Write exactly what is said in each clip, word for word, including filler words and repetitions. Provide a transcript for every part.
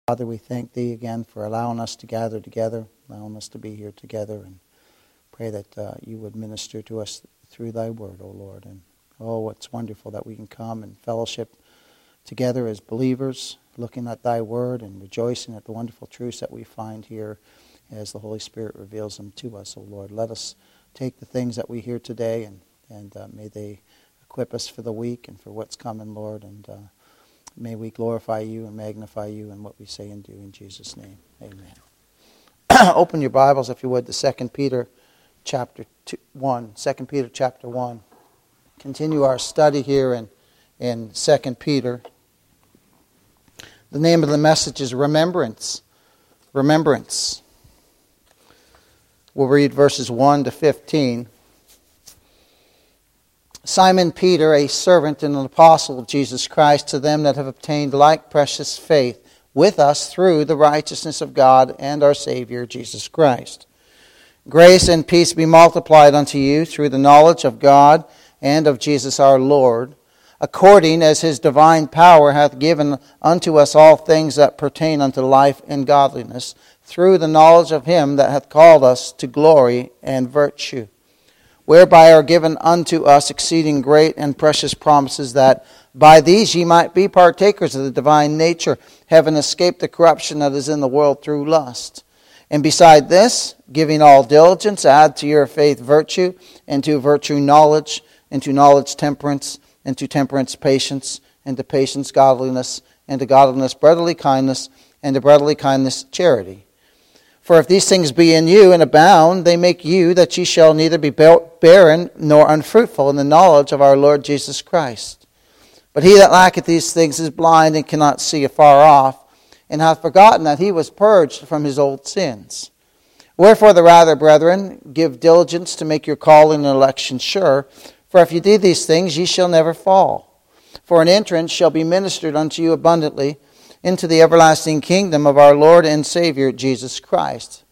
Father, we thank Thee again for allowing us to gather together, allowing us to be here together, and pray that uh, You would minister to us through Thy Word, O Lord. And oh, it's wonderful that we can come and fellowship together as believers, looking at Thy Word and rejoicing at the wonderful truths that we find here as the Holy Spirit reveals them to us, O Lord. Let us take the things that we hear today, and, and uh, may they equip us for the week and for what's coming, Lord, and uh, may we glorify You and magnify You in what we say and do in Jesus' name. Amen. Open your Bibles, if you would, to Second Peter chapter two, one. Second Peter chapter one. Continue our study here in, in Second Peter. The name of the message is Remembrance. Remembrance. We'll read verses one to fifteen. Simon Peter, a servant and an apostle of Jesus Christ, to them that have obtained like precious faith with us through the righteousness of God and our Savior, Jesus Christ. Grace and peace be multiplied unto you through the knowledge of God and of Jesus our Lord, according as His divine power hath given unto us all things that pertain unto life and godliness, through the knowledge of Him that hath called us to glory and virtue, whereby are given unto us exceeding great and precious promises, that by these ye might be partakers of the divine nature, having escaped the corruption that is in the world through lust. And beside this, giving all diligence, add to your faith virtue, and to virtue knowledge, and to knowledge temperance, and to temperance patience, and to patience godliness, and to godliness brotherly kindness, and to brotherly kindness charity. For if these things be in you and abound, they make you that ye shall neither be barren nor unfruitful in the knowledge of our Lord Jesus Christ. But he that lacketh these things is blind and cannot see afar off, and hath forgotten that he was purged from his old sins. Wherefore the rather, brethren, give diligence to make your calling and election sure. For if ye do these things, ye shall never fall. For an entrance shall be ministered unto you abundantly into the everlasting kingdom of our Lord and Savior, Jesus Christ.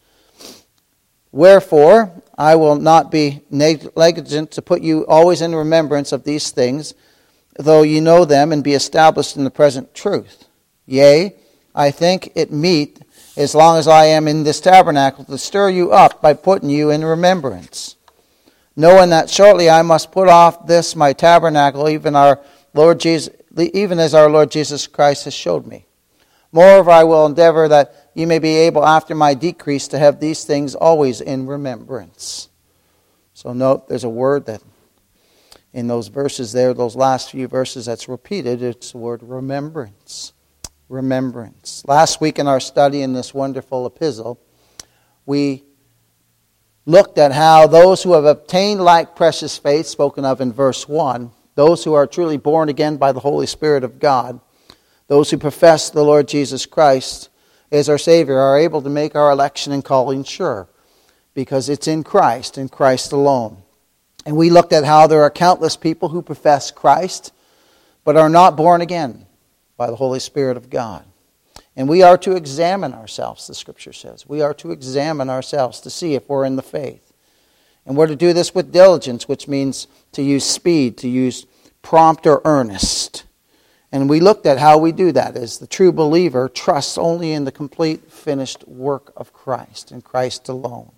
Wherefore, I will not be negligent to put you always in remembrance of these things, though ye know them and be established in the present truth. Yea, I think it meet, as long as I am in this tabernacle, to stir you up by putting you in remembrance, knowing that shortly I must put off this my tabernacle, even our Lord Jesus, even as our Lord Jesus Christ has showed me. Moreover, I will endeavor that ye may be able after my decrease to have these things always in remembrance. So note, there's a word that in those verses there, those last few verses that's repeated, it's the word remembrance. Remembrance. Last week in our study in this wonderful epistle, we looked at how those who have obtained like precious faith, spoken of in verse one, those who are truly born again by the Holy Spirit of God, those who profess the Lord Jesus Christ as our Savior, are able to make our election and calling sure, because it's in Christ, in Christ alone. And we looked at how there are countless people who profess Christ, but are not born again by the Holy Spirit of God. And we are to examine ourselves, the Scripture says. We are to examine ourselves to see if we're in the faith. And we're to do this with diligence, which means to use speed, to use prompt or earnest. And we looked at how we do that, as the true believer trusts only in the complete, finished work of Christ, and Christ alone.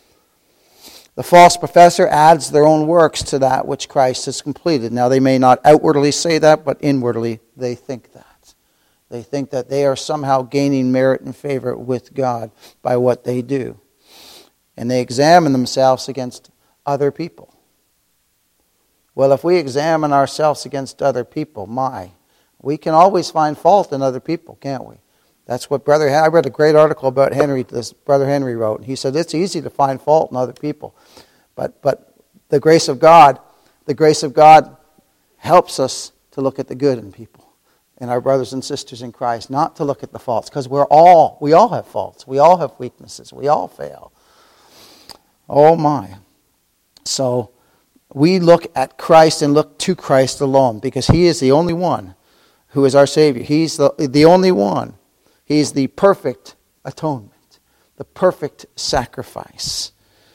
The false professor adds their own works to that which Christ has completed. Now, they may not outwardly say that, but inwardly they think that. They think that they are somehow gaining merit and favor with God by what they do. And they examine themselves against other people. Well, if we examine ourselves against other people, my, we can always find fault in other people, can't we? That's what Brother I read a great article about Henry, this Brother Henry wrote. He said it's easy to find fault in other people. But but the grace of God, the grace of God helps us to look at the good in people, in our brothers and sisters in Christ, not to look at the faults, because we're all we all have faults. We all have weaknesses. We all fail. Oh my. So we look at Christ and look to Christ alone, because He is the only one who is our Savior. He's the, the only one. He's the perfect atonement, the perfect sacrifice.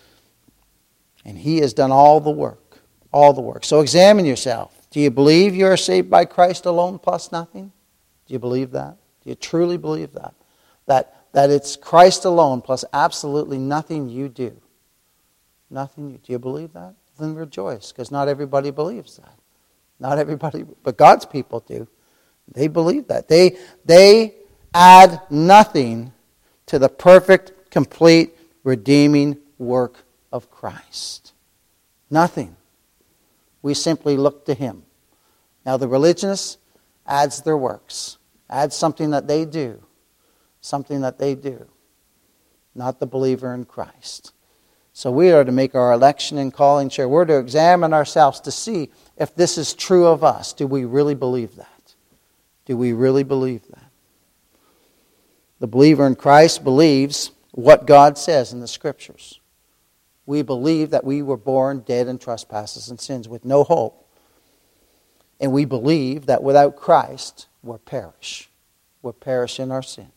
And He has done all the work, all the work. So examine yourself. Do you believe you are saved by Christ alone plus nothing? Do you believe that? Do you truly believe that? That, that it's Christ alone plus absolutely nothing you do. Nothing you do. You believe that? Then rejoice, because not everybody believes that. Not everybody, but God's people do. They believe that. They, they add nothing to the perfect, complete, redeeming work of Christ. Nothing. We simply look to Him. Now the religionist adds their works. Adds something that they do. Something that they do. Not the believer in Christ. So we are to make our election and calling sure. We're to examine ourselves to see if this is true of us. Do we really believe that? Do we really believe that? The believer in Christ believes what God says in the Scriptures. We believe that we were born dead in trespasses and sins with no hope. And we believe that without Christ, we're perish. We're perish in our sins.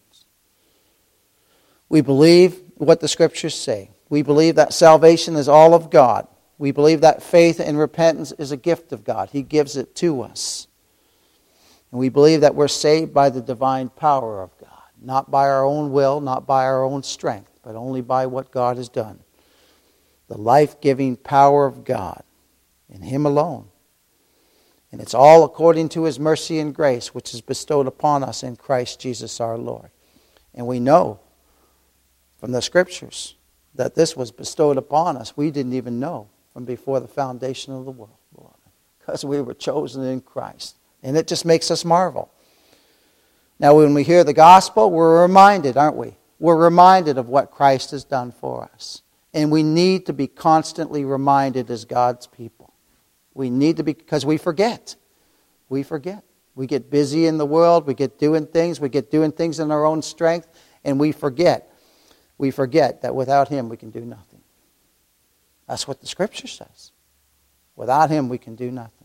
We believe what the Scriptures say. We believe that salvation is all of God. We believe that faith and repentance is a gift of God. He gives it to us. And we believe that we're saved by the divine power of God. Not by our own will, not by our own strength, but only by what God has done. The life-giving power of God in Him alone. And it's all according to His mercy and grace, which is bestowed upon us in Christ Jesus our Lord. And we know from the Scriptures that this was bestowed upon us. We didn't even know from before the foundation of the world, beloved, because we were chosen in Christ. And it just makes us marvel. Now, when we hear the gospel, we're reminded, aren't we? We're reminded of what Christ has done for us. And we need to be constantly reminded as God's people. We need to be, because we forget. We forget. We get busy in the world. We get doing things. We get doing things in our own strength. And we forget. We forget that without Him we can do nothing. That's what the Scripture says. Without Him we can do nothing.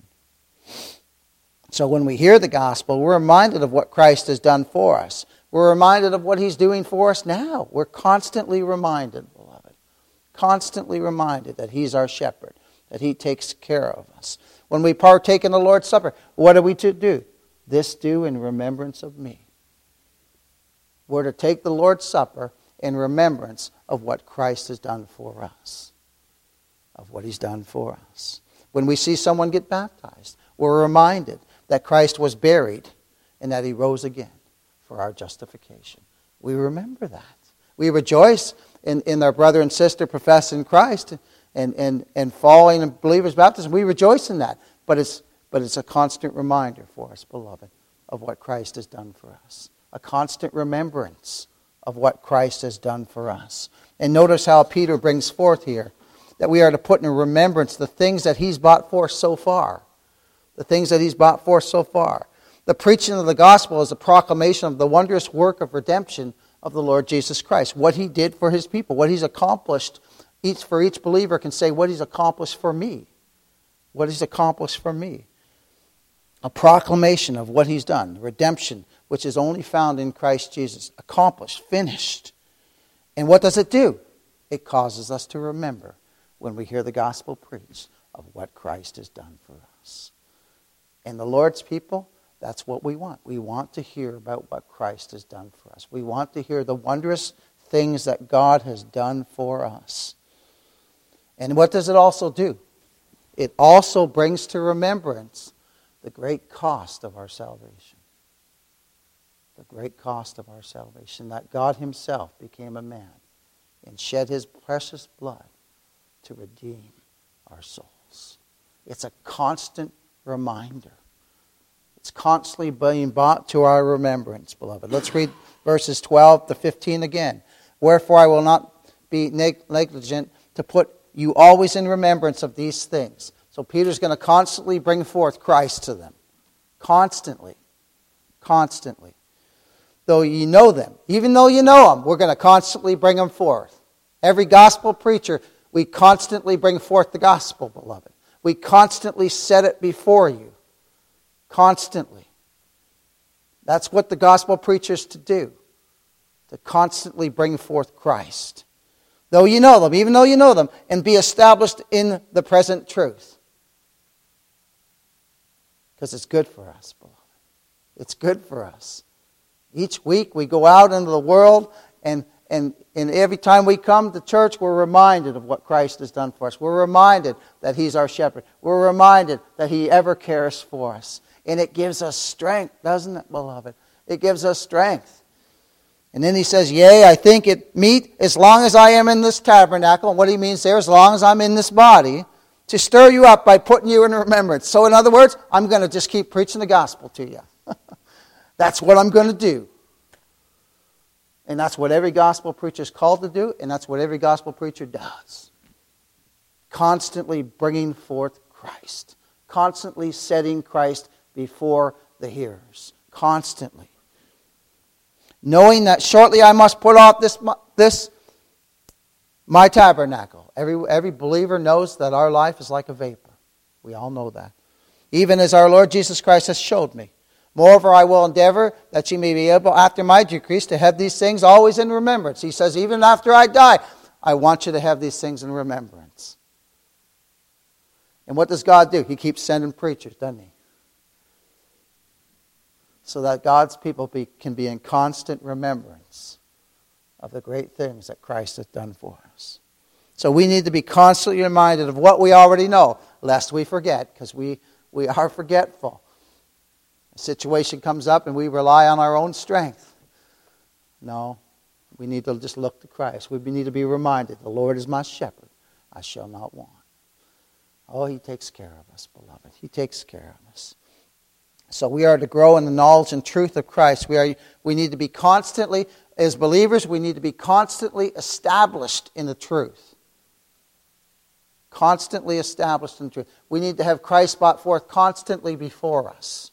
So when we hear the gospel, we're reminded of what Christ has done for us. We're reminded of what He's doing for us now. We're constantly reminded, beloved. Constantly reminded that He's our shepherd. That He takes care of us. When we partake in the Lord's Supper, what are we to do? This do in remembrance of me. We're to take the Lord's Supper in remembrance of what Christ has done for us. Of what He's done for us. When we see someone get baptized, we're reminded that Christ was buried and that He rose again for our justification. We remember that. We rejoice in, in our brother and sister professing Christ and, and, and following in believers' baptism. We rejoice in that. But it's, but it's a constant reminder for us, beloved, of what Christ has done for us. A constant remembrance of what Christ has done for us. And notice how Peter brings forth here that we are to put in remembrance the things that He's brought forth so far. The things that He's brought forth so far. The preaching of the gospel is a proclamation of the wondrous work of redemption of the Lord Jesus Christ. What He did for His people. What He's accomplished. Each for each believer can say what He's accomplished for me. What He's accomplished for me. A proclamation of what He's done. Redemption, which is only found in Christ Jesus. Accomplished, finished. And what does it do? It causes us to remember when we hear the gospel preached of what Christ has done for us. And the Lord's people, that's what we want. We want to hear about what Christ has done for us. We want to hear the wondrous things that God has done for us. And what does it also do? It also brings to remembrance the great cost of our salvation. The great cost of our salvation. That God Himself became a man and shed His precious blood to redeem our souls. It's a constant reminder. It's constantly being brought to our remembrance, beloved. Let's read verses twelve to fifteen again. Wherefore I will not be negligent to put you always in remembrance of these things. So Peter's going to constantly bring forth Christ to them. Constantly. Constantly. Though you know them. Even though you know them, we're going to constantly bring them forth. Every gospel preacher, we constantly bring forth the gospel, beloved. We constantly set it before you. Constantly. That's what the gospel preacher's to do. To constantly bring forth Christ. Though you know them, even though you know them, and be established in the present truth. Because it's good for us, beloved. It's good for us. Each week we go out into the world, and, and, and every time we come to church, we're reminded of what Christ has done for us. We're reminded that He's our shepherd. We're reminded that He ever cares for us. And it gives us strength, doesn't it, beloved? It gives us strength. And then he says, yea, I think it meet, as long as I am in this tabernacle, and what he means there, as long as I'm in this body, to stir you up by putting you in remembrance. So in other words, I'm going to just keep preaching the gospel to you. That's what I'm going to do. And that's what every gospel preacher is called to do, and that's what every gospel preacher does. Constantly bringing forth Christ. Constantly setting Christ before the hearers. Constantly. Knowing that shortly I must put off this, this my tabernacle. Every, every believer knows that our life is like a vapor. We all know that. Even as our Lord Jesus Christ has showed me. Moreover, I will endeavor that ye may be able, after my decrease, to have these things always in remembrance. He says, even after I die, I want you to have these things in remembrance. And what does God do? He keeps sending preachers, doesn't He? So that God's people be, can be in constant remembrance of the great things that Christ has done for us. So we need to be constantly reminded of what we already know, lest we forget, because we, we are forgetful. A situation comes up and we rely on our own strength. No, we need to just look to Christ. We need to be reminded, the Lord is my shepherd, I shall not want. Oh, He takes care of us, beloved. He takes care of us. So we are to grow in the knowledge and truth of Christ. We are. We need to be constantly, as believers, we need to be constantly established in the truth. Constantly established in the truth. We need to have Christ brought forth constantly before us.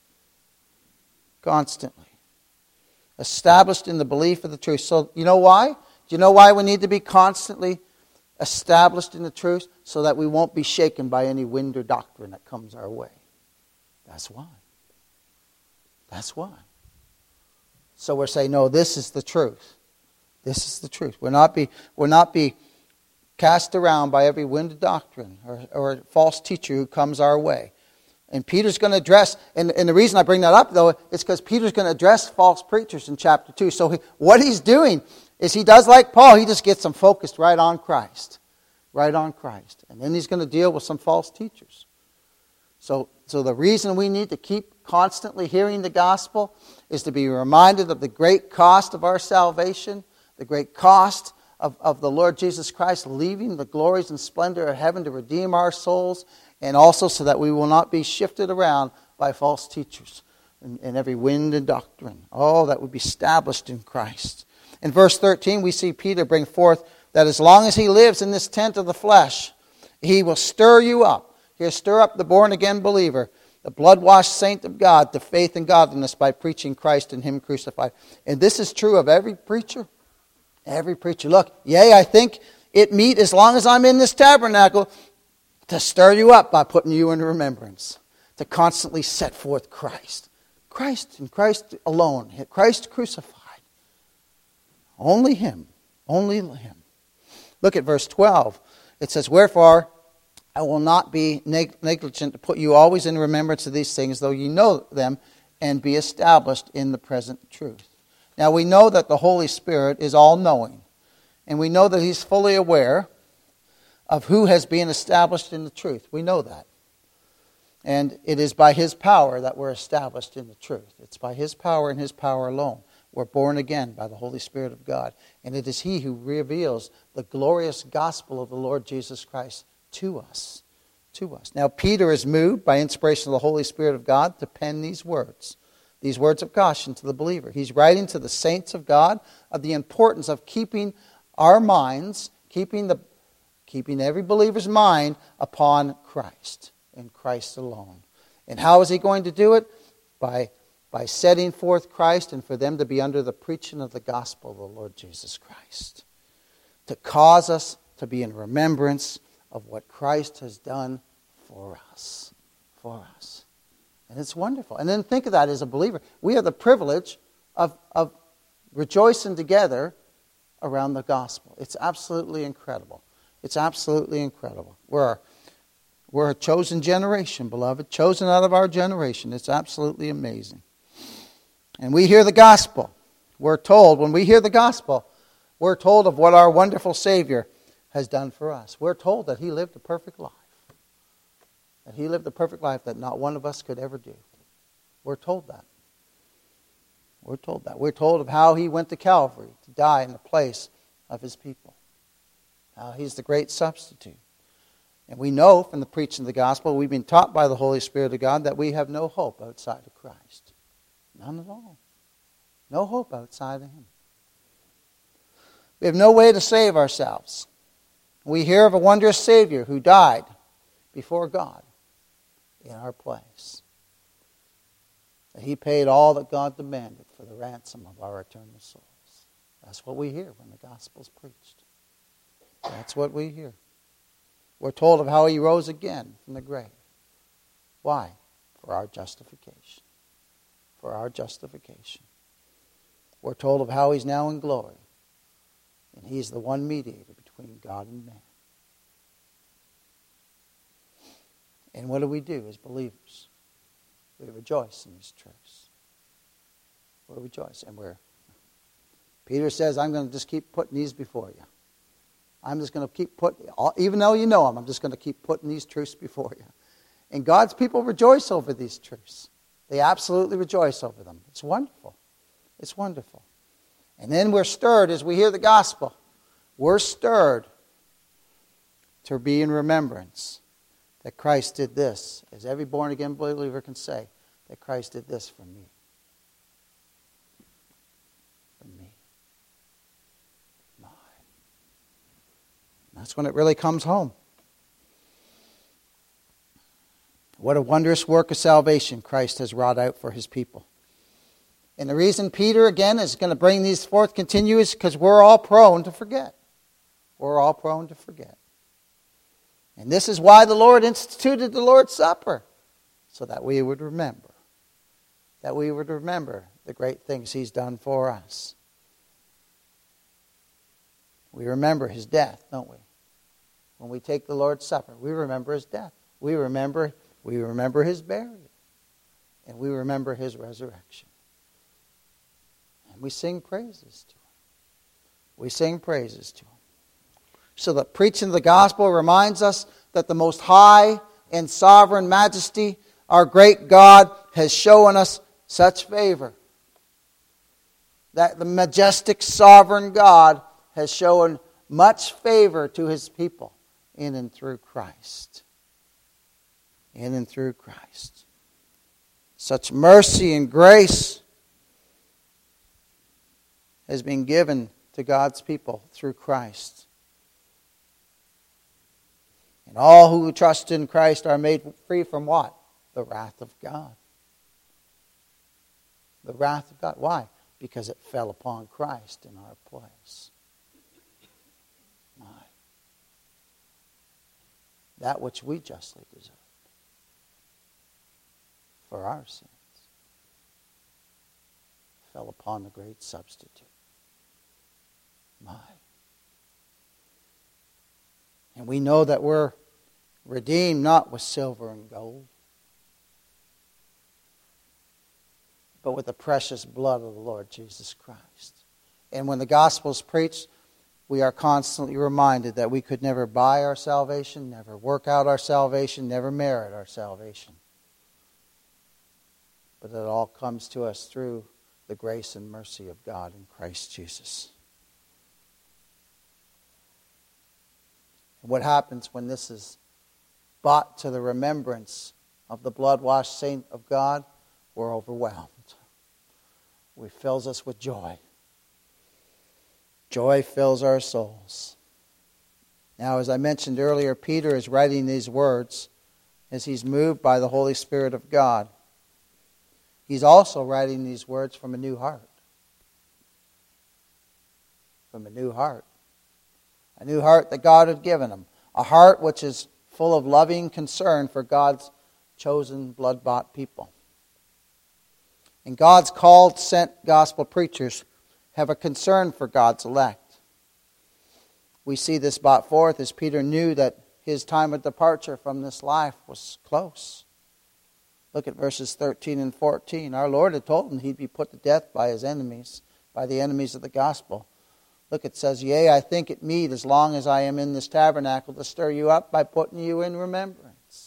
Constantly. Established in the belief of the truth. So, you know why? Do you know why we need to be constantly established in the truth? So that we won't be shaken by any wind or doctrine that comes our way. That's why. That's why. So we're saying, no, this is the truth. This is the truth. We'll not be, we'll not be cast around by every wind of doctrine or, or false teacher who comes our way. And Peter's going to address, and, and the reason I bring that up, though, is because Peter's going to address false preachers in chapter two. So he, what he's doing is he does like Paul, he just gets them focused right on Christ. Right on Christ. And then he's going to deal with some false teachers. So, so the reason we need to keep constantly hearing the gospel is to be reminded of the great cost of our salvation, the great cost of, of the Lord Jesus Christ leaving the glories and splendor of heaven to redeem our souls, and also so that we will not be shifted around by false teachers and, and every wind and doctrine. Oh, that would be established in Christ. In verse thirteen, we see Peter bring forth that as long as he lives in this tent of the flesh, he will stir you up. He'll stir up the born-again believer, the blood-washed saint of God, to faith and godliness by preaching Christ and Him crucified. And this is true of every preacher. Every preacher. Look, yea, I think it meet, as long as I'm in this tabernacle, to stir you up by putting you in remembrance, to constantly set forth Christ. Christ and Christ alone. Christ crucified. Only Him. Only Him. Look at verse twelve. It says, wherefore I will not be neg- negligent to put you always in remembrance of these things, though you know them, and be established in the present truth. Now we know that the Holy Spirit is all-knowing, and we know that He's fully aware of who has been established in the truth. We know that. And it is by His power that we're established in the truth. It's by His power and His power alone. We're born again by the Holy Spirit of God. And it is He who reveals the glorious gospel of the Lord Jesus Christ to us. To us. Now Peter is moved by inspiration of the Holy Spirit of God to pen these words. These words of caution to the believer. He's writing to the saints of God of the importance of keeping our minds, keeping the keeping every believer's mind upon Christ and Christ alone. And how is he going to do it? By by setting forth Christ, and for them to be under the preaching of the gospel of the Lord Jesus Christ. To cause us to be in remembrance of what Christ has done for us. For us. And it's wonderful. And then think of that as a believer. We have the privilege of, of rejoicing together around the gospel. It's absolutely incredible. It's absolutely incredible. We're, we're a chosen generation, beloved. Chosen out of our generation. It's absolutely amazing. And we hear the gospel. we're told, when we hear the gospel, we're told of what our wonderful Savior has done for us. We're told that he lived a perfect life. That he lived a perfect life that not one of us could ever do. We're told that. We're told that. We're told of how he went to Calvary to die in the place of his people. How he's the great substitute. And we know from the preaching of the gospel, we've been taught by the Holy Spirit of God that we have no hope outside of Christ. None at all. No hope outside of him. We have no way to save ourselves. We hear of a wondrous Savior who died before God in our place. That he paid all that God demanded for the ransom of our eternal souls. That's what we hear when the gospel's preached. That's what we hear. We're told of how he rose again from the grave. Why? For our justification. For our justification. We're told of how he's now in glory. And he's the one mediator between God and man. And what do we do as believers? We rejoice in these truths. We rejoice. And we're, Peter says, I'm going to just keep putting these before you. I'm just going to keep putting, even though you know them, I'm just going to keep putting these truths before you. And God's people rejoice over these truths. They absolutely rejoice over them. It's wonderful. It's wonderful. And then we're stirred as we hear the gospel. We're stirred to be in remembrance that Christ did this, as every born-again believer can say, that Christ did this for me. For me. My. That's when it really comes home. What a wondrous work of salvation Christ has wrought out for his people. And the reason Peter, again, is going to bring these forth continue is because we're all prone to forget. We're all prone to forget. And this is why the Lord instituted the Lord's Supper, so that we would remember. That we would remember the great things he's done for us. We remember his death, don't we? When we take the Lord's Supper, we remember his death. We remember, we remember his burial. And we remember his resurrection. And we sing praises to him. We sing praises to him. So that preaching the gospel reminds us that the most high and sovereign majesty, our great God, has shown us such favor. That the majestic sovereign God has shown much favor to his people in and through Christ. In and through Christ. Such mercy and grace has been given to God's people through Christ. And all who trust in Christ are made free from what? The wrath of God. The wrath of God. Why? Because it fell upon Christ in our place. My. That which we justly deserve. For our sins. Fell upon the great substitute. My. And we know that we're redeemed not with silver and gold, but with the precious blood of the Lord Jesus Christ. And when the gospel is preached, we are constantly reminded that we could never buy our salvation, never work out our salvation, never merit our salvation. But it all comes to us through the grace and mercy of God in Christ Jesus. And what happens when this is brought to the remembrance of the blood-washed saint of God? We're overwhelmed. It fills us with joy. Joy fills our souls. Now, as I mentioned earlier, Peter is writing these words as he's moved by the Holy Spirit of God. He's also writing these words from a new heart. From a new heart. A new heart that God had given him. A heart which is full of loving concern for God's chosen, blood-bought people. And God's called, sent gospel preachers have a concern for God's elect. We see this brought forth as Peter knew that his time of departure from this life was close. Look at verses thirteen and fourteen. Our Lord had told him he'd be put to death by his enemies. by the enemies of the gospel. Look, it says, yea, I think it meet, as long as I am in this tabernacle, to stir you up by putting you in remembrance.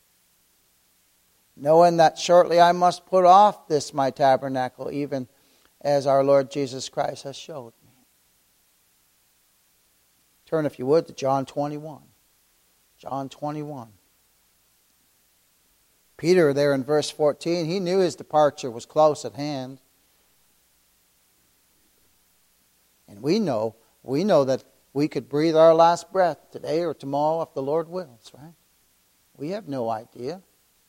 Knowing that shortly I must put off this my tabernacle, even as our Lord Jesus Christ has showed me. Turn, if you would, to John twenty-one. John twenty-one. Peter, there in verse fourteen, he knew his departure was close at hand. And we know, we know that we could breathe our last breath today or tomorrow if the Lord wills, right? We have no idea.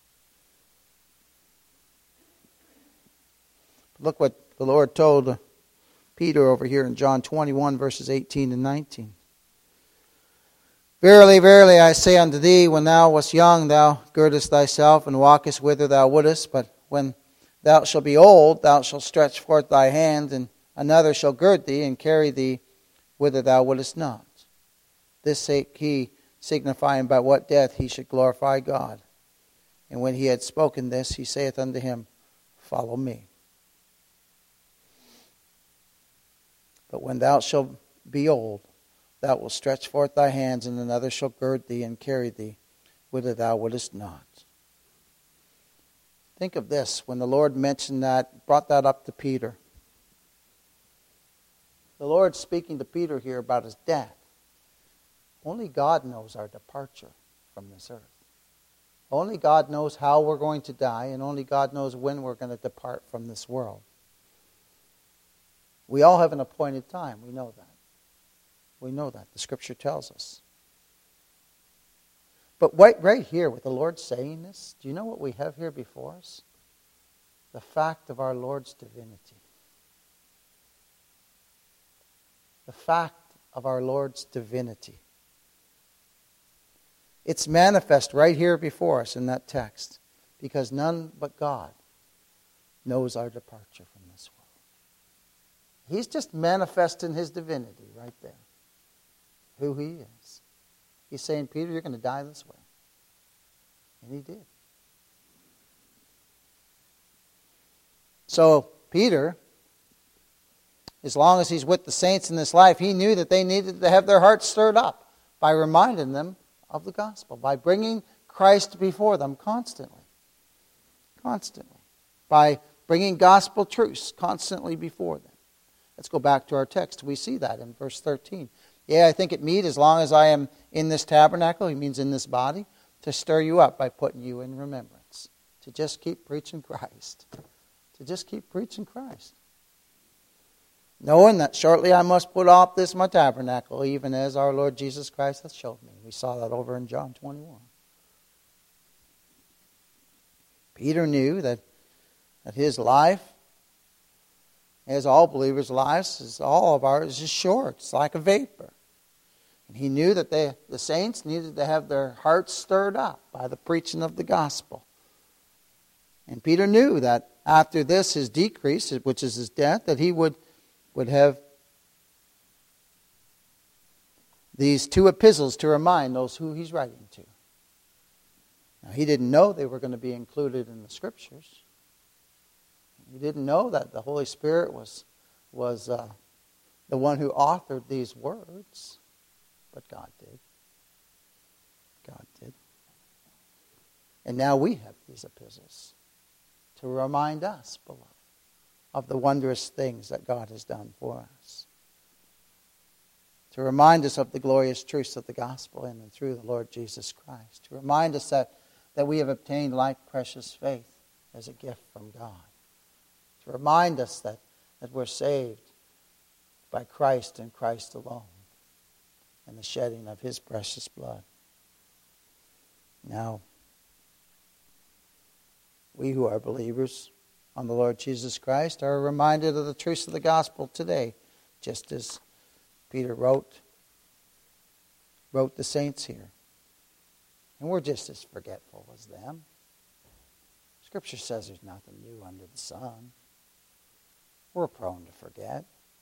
Look what the Lord told Peter over here in John twenty-one, verses eighteen and nineteen. Verily, verily, I say unto thee, when thou wast young, thou girdest thyself and walkest whither thou wouldest. But when thou shalt be old, thou shalt stretch forth thy hand, and another shall gird thee and carry thee whither thou wouldest not. This spake he, signifying by what death he should glorify God. And when he had spoken this, he saith unto him, Follow me. But when thou shalt be old, thou wilt stretch forth thy hands, and another shall gird thee and carry thee whither thou wouldest not. Think of this, when the Lord mentioned that, brought that up to Peter. The Lord's speaking to Peter here about his death. Only God knows our departure from this earth. Only God knows how we're going to die, and only God knows when we're going to depart from this world. We all have an appointed time. We know that. We know that. The Scripture tells us. But right, right here, with the Lord saying this, do you know what we have here before us? The fact of our Lord's divinity. The fact of our Lord's divinity. It's manifest right here before us in that text, because none but God knows our departure from this world. He's just manifesting his divinity right there. Who he is. He's saying, Peter, you're going to die this way. And he did. So, Peter, as long as he's with the saints in this life, he knew that they needed to have their hearts stirred up by reminding them of the gospel, by bringing Christ before them constantly. Constantly. By bringing gospel truths constantly before them. Let's go back to our text. We see that in verse thirteen. Yeah, I think it meet, as long as I am in this tabernacle, he means in this body, to stir you up by putting you in remembrance. To just keep preaching Christ. To just keep preaching Christ. Knowing that shortly I must put off this my tabernacle, even as our Lord Jesus Christ hath showed me. We saw that over in John twenty-one. Peter knew that, that his life, as all believers' lives, as all of ours, is short. It's like a vapor. And he knew that they, the saints needed to have their hearts stirred up by the preaching of the gospel. And Peter knew that after this, his decrease, which is his death, that he would, would have these two epistles to remind those who he's writing to. Now, he didn't know they were going to be included in the Scriptures. He didn't know that the Holy Spirit was, was uh, the one who authored these words. But God did. God did. And now we have these epistles to remind us, beloved, of the wondrous things that God has done for us. To remind us of the glorious truths of the gospel in and through the Lord Jesus Christ. To remind us that, that we have obtained like precious faith as a gift from God. To remind us that, that we're saved by Christ and Christ alone, and the shedding of his precious blood. Now, we who are believers on the Lord Jesus Christ are reminded of the truths of the gospel today, just as Peter wrote, wrote the saints here. And we're just as forgetful as them. Scripture says there's nothing new under the sun. We're prone to forget.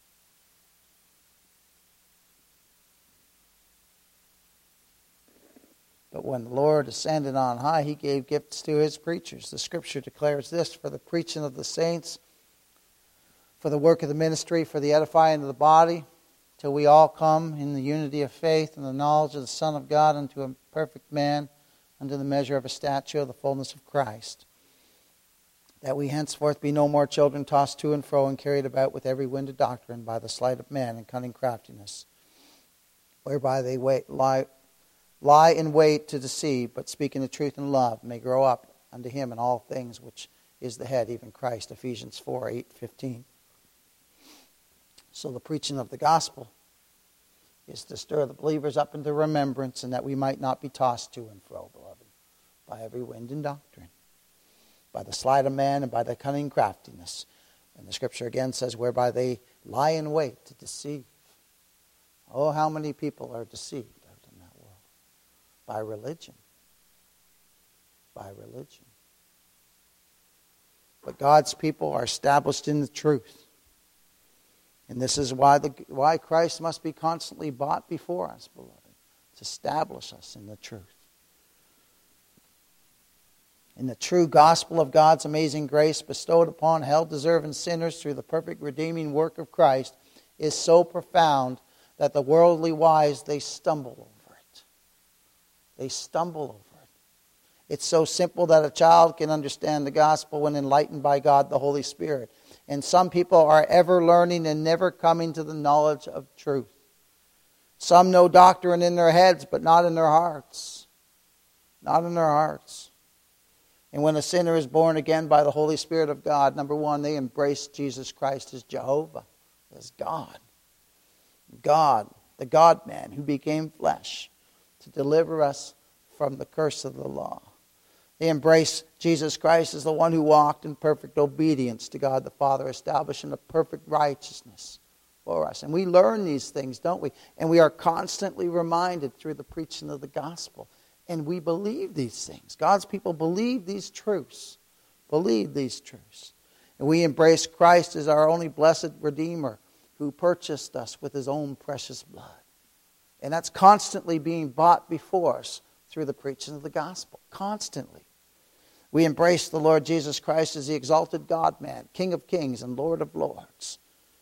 But when the Lord ascended on high, he gave gifts to his preachers. The Scripture declares this, for the preaching of the saints, for the work of the ministry, for the edifying of the body, till we all come in the unity of faith and the knowledge of the Son of God unto a perfect man, unto the measure of a stature of the fullness of Christ, that we henceforth be no more children tossed to and fro and carried about with every wind of doctrine by the sleight of men and cunning craftiness, whereby they wait, lie, lie in wait to deceive, but speaking the truth in love, may grow up unto him in all things, which is the head, even Christ. Ephesians four, eight, fifteen. So the preaching of the gospel is to stir the believers up into remembrance, and that we might not be tossed to and fro, beloved, by every wind and doctrine, by the sleight of man and by the cunning craftiness. And the scripture again says, whereby they lie in wait to deceive. Oh, how many people are deceived out in that world? By religion. By religion. But God's people are established in the truth. And this is why the why Christ must be constantly brought before us, beloved, to establish us in the truth. In the true gospel of God's amazing grace bestowed upon hell-deserving sinners through the perfect redeeming work of Christ is so profound that the worldly wise, they stumble over it. They stumble over it. It's so simple that a child can understand the gospel when enlightened by God the Holy Spirit. And some people are ever learning and never coming to the knowledge of truth. Some know doctrine in their heads, but not in their hearts. Not in their hearts. And when a sinner is born again by the Holy Spirit of God, number one, they embrace Jesus Christ as Jehovah, as God. God, the God-man who became flesh to deliver us from the curse of the law. They embrace Jesus Christ as the one who walked in perfect obedience to God the Father, establishing a perfect righteousness for us. And we learn these things, don't we? And we are constantly reminded through the preaching of the gospel. And we believe these things. God's people believe these truths. Believe these truths. And we embrace Christ as our only blessed Redeemer who purchased us with his own precious blood. And that's constantly being brought before us through the preaching of the gospel. Constantly. We embrace the Lord Jesus Christ as the exalted God-man, King of kings and Lord of lords.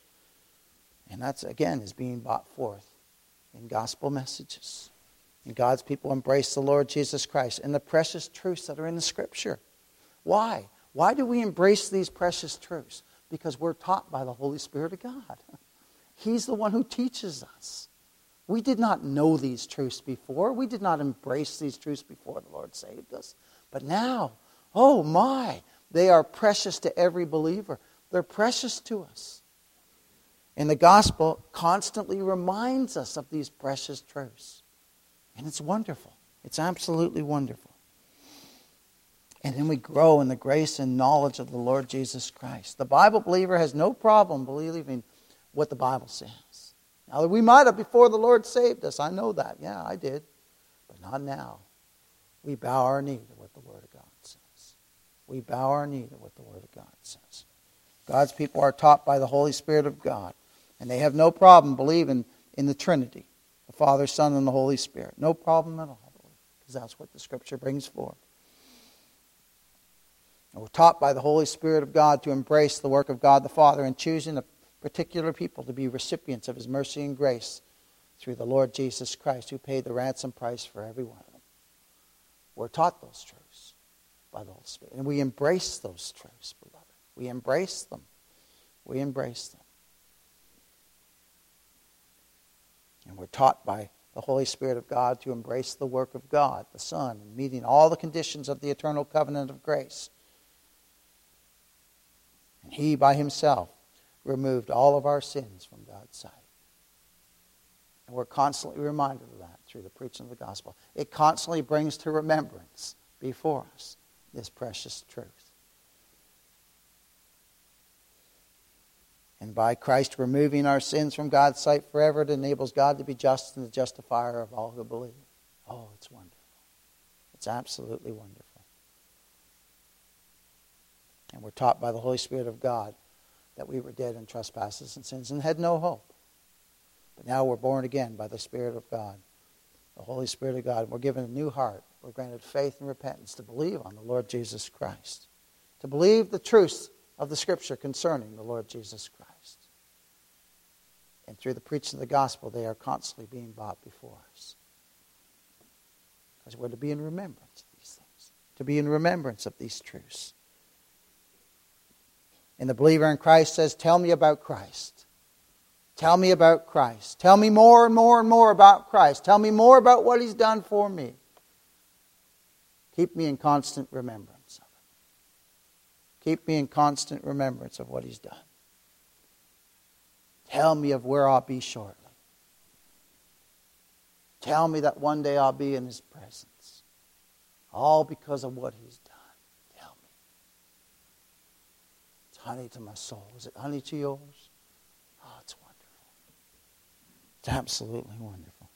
And that's, again, is being brought forth in gospel messages. And God's people embrace the Lord Jesus Christ and the precious truths that are in the Scripture. Why? Why do we embrace these precious truths? Because we're taught by the Holy Spirit of God. He's the one who teaches us. We did not know these truths before. We did not embrace these truths before the Lord saved us. But now, oh my, they are precious to every believer. They're precious to us. And the gospel constantly reminds us of these precious truths. And it's wonderful. It's absolutely wonderful. And then we grow in the grace and knowledge of the Lord Jesus Christ. The Bible believer has no problem believing what the Bible says. Now, we might have before the Lord saved us. I know that. Yeah, I did. But not now. We bow our knee to what the Word of God says. We bow our knee to what the Word of God says. God's people are taught by the Holy Spirit of God. And they have no problem believing in the Trinity. The Father, Son, and the Holy Spirit. No problem at all. Because that's what the Scripture brings forth. And we're taught by the Holy Spirit of God to embrace the work of God the Father in choosing a particular people to be recipients of His mercy and grace through the Lord Jesus Christ, who paid the ransom price for every one of them. We're taught those truths by the Holy Spirit. And we embrace those truths, beloved. We embrace them. We embrace them. And we're taught by the Holy Spirit of God to embrace the work of God, the Son, in meeting all the conditions of the eternal covenant of grace. And He, by Himself, removed all of our sins from God's sight. And we're constantly reminded of that through the preaching of the gospel. It constantly brings to remembrance before us this precious truth. And by Christ removing our sins from God's sight forever, it enables God to be just and the justifier of all who believe. Oh, it's wonderful. It's absolutely wonderful. And we're taught by the Holy Spirit of God that we were dead in trespasses and sins and had no hope. But now we're born again by the Spirit of God, the Holy Spirit of God. We're given a new heart. We're granted faith and repentance to believe on the Lord Jesus Christ, to believe the truths of the Scripture concerning the Lord Jesus Christ. And through the preaching of the gospel, they are constantly being brought before us. Because we're to be in remembrance of these things. To be in remembrance of these truths. And the believer in Christ says, tell me about Christ. Tell me about Christ. Tell me more and more and more about Christ. Tell me more about what He's done for me. Keep me in constant remembrance of it. Keep me in constant remembrance of what He's done. Tell me of where I'll be shortly. Tell me that one day I'll be in His presence. All because of what He's done. Tell me. It's honey to my soul. Is it honey to yours? Oh, it's wonderful. It's absolutely wonderful.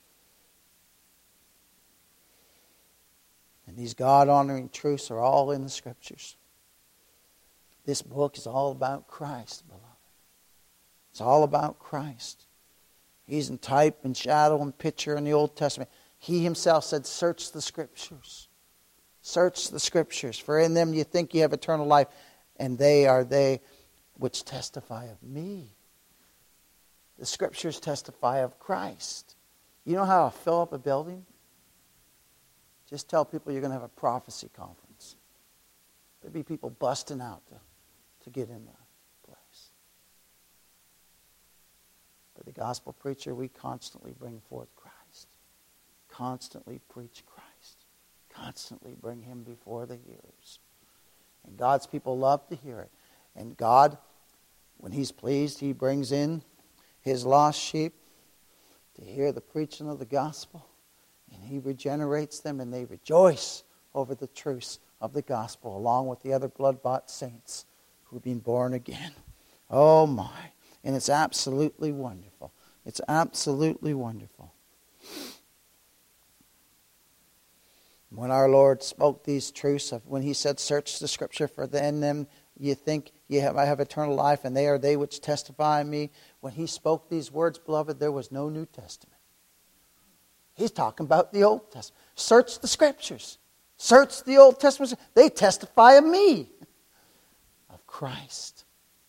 And these God-honoring truths are all in the Scriptures. This book is all about Christ, beloved. It's all about Christ. He's in type and shadow and picture in the Old Testament. He Himself said, search the Scriptures. Search the Scriptures, for in them you think you have eternal life, and they are they which testify of me. The Scriptures testify of Christ. You know how to fill up a building? Just tell people you're going to have a prophecy conference. There'll be people busting out to, to get in the place. But the gospel preacher, we constantly bring forth Christ. Constantly preach Christ. Constantly bring Him before the hearers. And God's people love to hear it. And God, when He's pleased, He brings in His lost sheep to hear the preaching of the gospel. And He regenerates them, and they rejoice over the truths of the gospel, along with the other blood-bought saints who've been born again. Oh my. And it's absolutely wonderful. It's absolutely wonderful. When our Lord spoke these truths, of when He said, search the Scripture, for in them you think you have, I have eternal life, and they are they which testify of me. When He spoke these words, beloved, there was no New Testament. He's talking about the Old Testament. Search the Scriptures. Search the Old Testament. They testify of me, of Christ.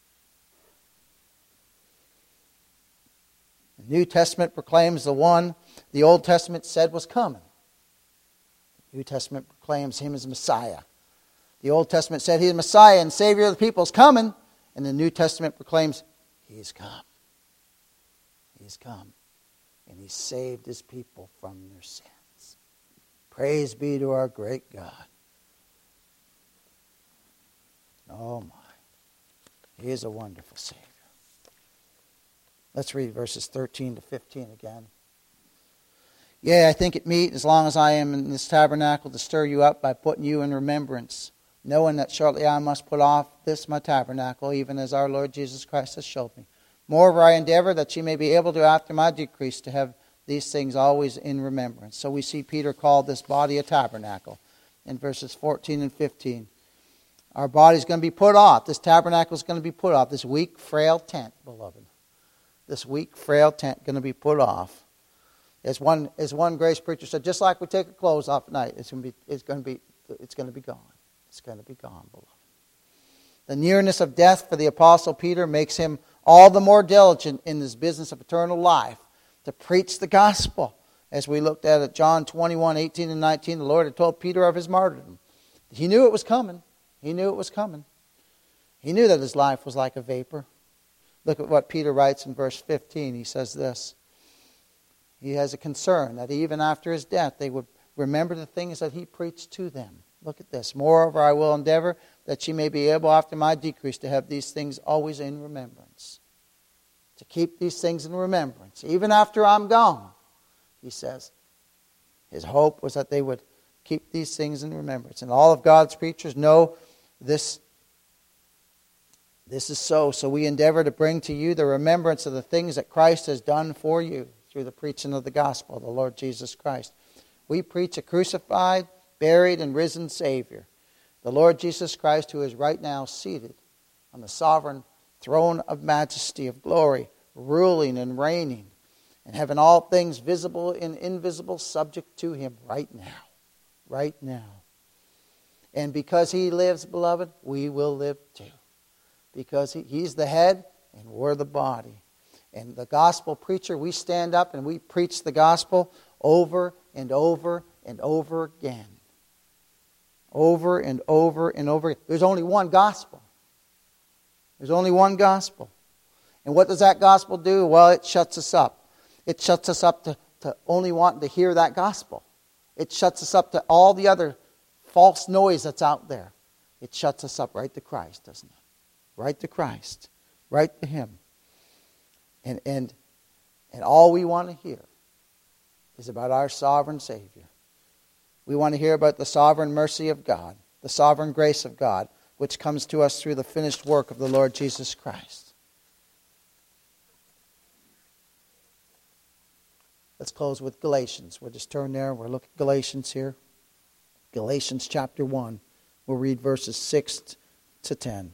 The New Testament proclaims the one the Old Testament said was coming. The New Testament proclaims Him as Messiah. The Old Testament said He is Messiah and Savior of the people is coming. And the New Testament proclaims He is come. He is come. And He saved His people from their sins. Praise be to our great God. Oh my. He is a wonderful Savior. Let's read verses thirteen to fifteen again. Yea, I think it meet, as long as I am in this tabernacle, to stir you up by putting you in remembrance, knowing that shortly I must put off this my tabernacle, even as our Lord Jesus Christ has showed me. Moreover, I endeavor that ye may be able to, after my decrease, to have these things always in remembrance. So we see Peter called this body a tabernacle in verses fourteen and fifteen. Our body's going to be put off. This tabernacle is going to be put off. This weak, frail tent, beloved. This weak, frail tent going to be put off. As one, as one grace preacher said, just like we take our clothes off at night, it's going to be, it's going to be, it's going to be gone. It's going to be gone, beloved. The nearness of death for the Apostle Peter makes him all the more diligent in this business of eternal life to preach the gospel. As we looked at it, John twenty-one, eighteen and nineteen, the Lord had told Peter of his martyrdom. He knew it was coming. He knew it was coming. He knew that his life was like a vapor. Look at what Peter writes in verse fifteen. He says this. He has a concern that even after his death, they would remember the things that he preached to them. Look at this. Moreover, I will endeavor that ye may be able after my decrease to have these things always in remembrance. To keep these things in remembrance. Even after I'm gone, he says. His hope was that they would keep these things in remembrance. And all of God's preachers know this, this is so. So we endeavor to bring to you the remembrance of the things that Christ has done for you through the preaching of the gospel of the Lord Jesus Christ. We preach a crucified, buried, and risen Savior, the Lord Jesus Christ, who is right now seated on the sovereign throne of majesty, of glory, ruling and reigning, and having all things visible and invisible subject to Him right now. Right now. And because He lives, beloved, we will live too. because he, He's the head and we're the body. And the gospel preacher, we stand up and we preach the gospel over and over and over again. Over and over and over. There's only one gospel. There's only one gospel. And what does that gospel do? Well, it shuts us up. It shuts us up to, to only wanting to hear that gospel. It shuts us up to all the other false noise that's out there. It shuts us up right to Christ, doesn't it? Right to Christ. Right to Him. And, and, and all we want to hear is about our sovereign Savior. We want to hear about the sovereign mercy of God, the sovereign grace of God, which comes to us through the finished work of the Lord Jesus Christ. Let's close with Galatians. We'll just turn there. We'll look at Galatians here. Galatians chapter one. We'll read verses six to ten.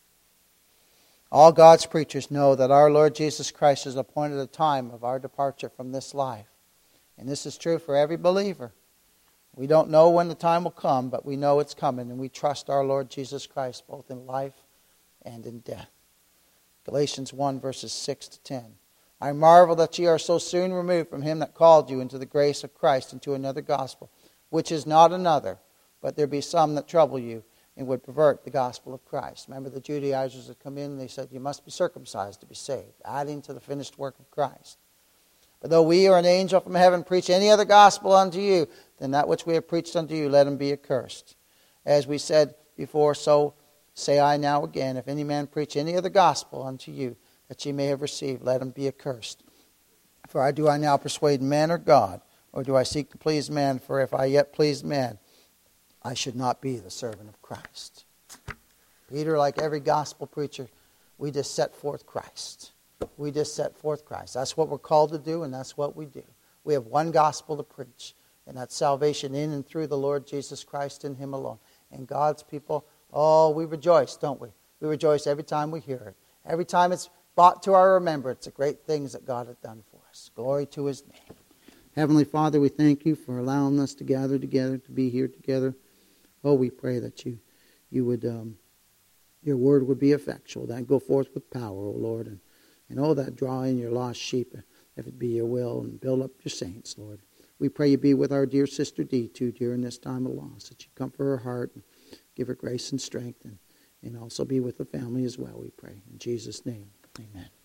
All God's preachers know that our Lord Jesus Christ has appointed a time of our departure from this life. And this is true for every believer. We don't know when the time will come, but we know it's coming, and we trust our Lord Jesus Christ both in life and in death. Galatians one, verses six to ten. I marvel that ye are so soon removed from him that called you into the grace of Christ into another gospel, which is not another, but there be some that trouble you and would pervert the gospel of Christ. Remember, the Judaizers had come in and they said, you must be circumcised to be saved, adding to the finished work of Christ. But though we or an angel from heaven preach any other gospel unto you than that which we have preached unto you, let him be accursed. As we said before, so say I now again, if any man preach any other gospel unto you that ye may have received, let him be accursed. For I do I now persuade man or God, or do I seek to please man? For if I yet pleased man, I should not be the servant of Christ. Peter, like every gospel preacher, we just set forth Christ. We just set forth Christ. That's what we're called to do, and that's what we do. We have one gospel to preach, and that's salvation in and through the Lord Jesus Christ and Him alone. And God's people, oh, we rejoice, don't we? We rejoice every time we hear it. Every time it's brought to our remembrance, the great things that God has done for us. Glory to His name. Heavenly Father, we thank You for allowing us to gather together, to be here together. Oh, we pray that You, you would, um, Your word would be effectual, that go forth with power, O Lord, and And oh, that draw in Your lost sheep, if it be Your will, and build up Your saints, Lord. We pray You be with our dear sister Dee, too, during this time of loss, that You comfort her heart and give her grace and strength, and, and also be with the family as well, we pray. In Jesus' name, amen.